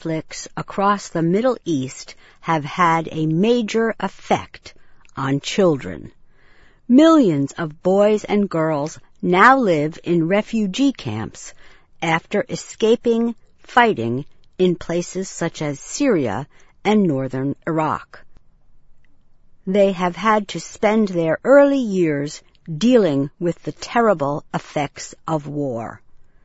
conflicts across the Middle East have had a major effect on children. Millions of boys and girls now live in refugee camps after escaping fighting in places such as Syria and northern Iraq. They have had to spend their early years dealing with the terrible effects of war.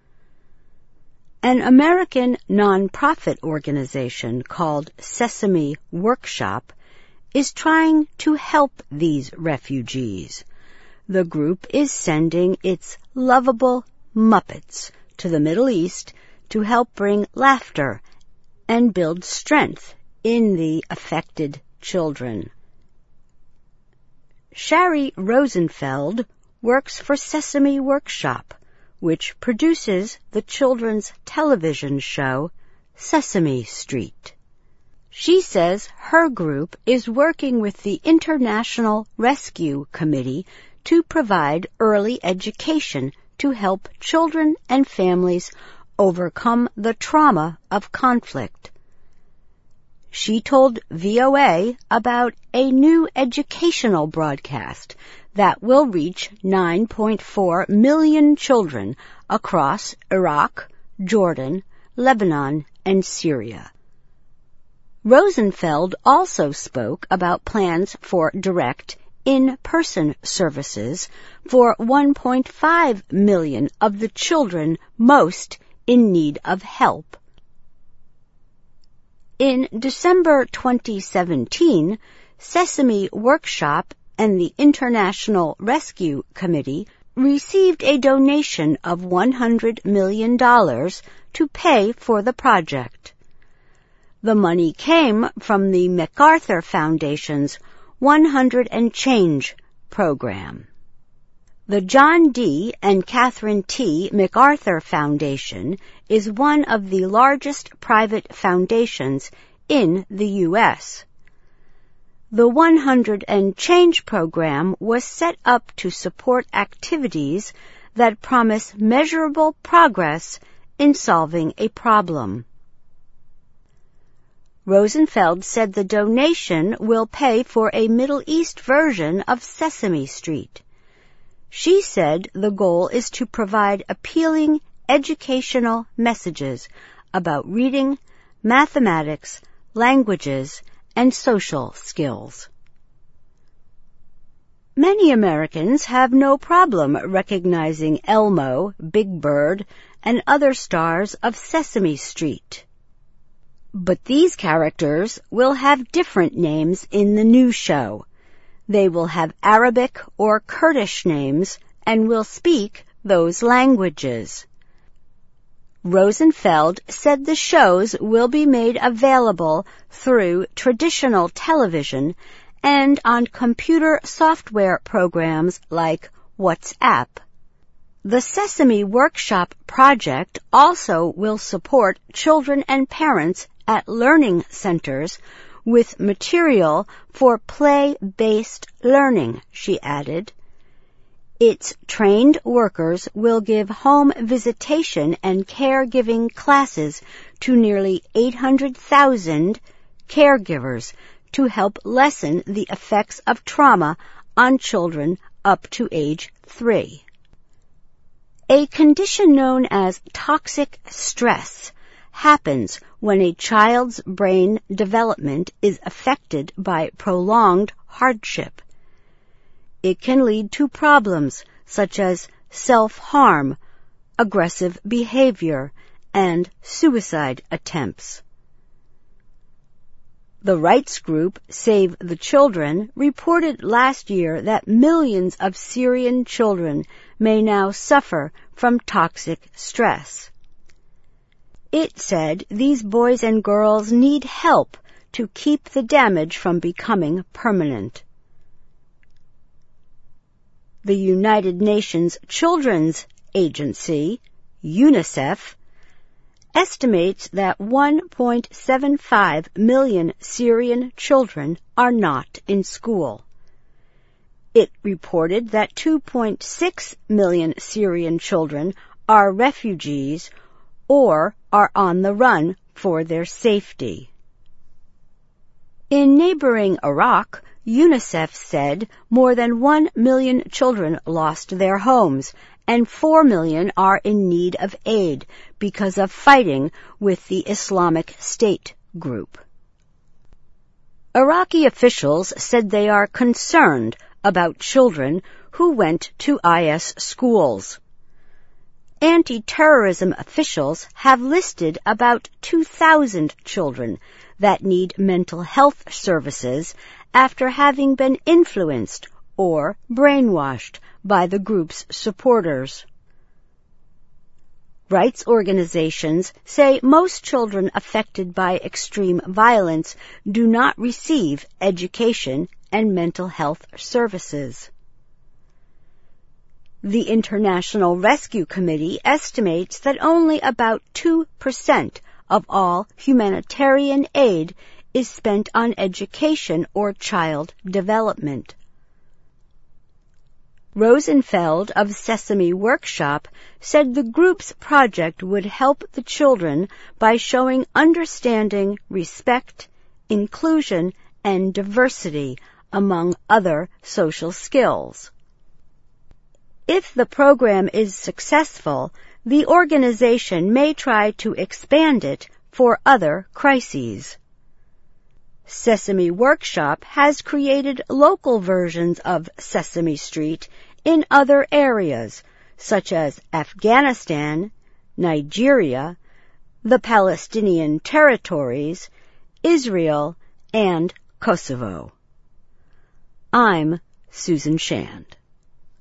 An American nonprofit organization called Sesame Workshop is trying to help these refugees. The group is sending its lovable Muppets to the Middle East to help bring laughter and build strength in the affected children. Shari Rosenfeld works for Sesame Workshop, which produces the children's television show Sesame Street. She says her group is working with the International Rescue Committee to provide early education to help children and families overcome the trauma of conflict. She told VOA about a new educational broadcast that will reach 9.4 million children across Iraq, Jordan, Lebanon, and Syria. Rosenfeld also spoke about plans for direct in-person services for 1.5 million of the children most in need of help. In December 2017, Sesame Workshop and the International Rescue Committee received a donation of $100 million to pay for the project. The money came from the MacArthur Foundation's 100 and Change program. The John D. and Catherine T. MacArthur Foundation is one of the largest private foundations in the U.S. The 100 and Change program was set up to support activities that promise measurable progress in solving a problem. Rosenfeld said the donation will pay for a Middle East version of Sesame Street. She said the goal is to provide appealing educational messages about reading, mathematics, languages, and social skills. Many Americans have no problem recognizing Elmo, Big Bird, and other stars of Sesame Street. But these characters will have different names in the new show. They will have Arabic or Kurdish names and will speak those languages. Rosenfeld said the shows will be made available through traditional television and on computer software programs like WhatsApp. The Sesame Workshop project also will support children and parents at learning centers with material for play-based learning, she added. Its trained workers will give home visitation and caregiving classes to nearly 800,000 caregivers to help lessen the effects of trauma on children up to age 3. A condition known as toxic stress happens when a child's brain development is affected by prolonged hardship. It can lead to problems such as self-harm, aggressive behavior, and suicide attempts. The rights group Save the Children reported last year that millions of Syrian children may now suffer from toxic stress. It said these boys and girls need help to keep the damage from becoming permanent. The United Nations Children's Agency, UNICEF, estimates that 1.75 million Syrian children are not in school. It reported that 2.6 million Syrian children are refugees or are on the run for their safety. In neighboring Iraq, UNICEF said more than 1 million children lost their homes and 4 million are in need of aid because of fighting with the Islamic State group. Iraqi officials said they are concerned about children who went to IS schools. Anti-terrorism officials have listed about 2,000 children that need mental health services after having been influenced or brainwashed by the group's supporters. Rights organizations say most children affected by extreme violence do not receive education and mental health services. The International Rescue Committee estimates that only about 2% of all humanitarian aid is spent on education or child development. Rosenfeld of Sesame Workshop said the group's project would help the children by showing understanding, respect, inclusion, and diversity, among other social skills. If the program is successful, the organization may try to expand it for other crises. Sesame Workshop has created local versions of Sesame Street in other areas, such as Afghanistan, Nigeria, the Palestinian territories, Israel, and Kosovo. I'm Susan Shand.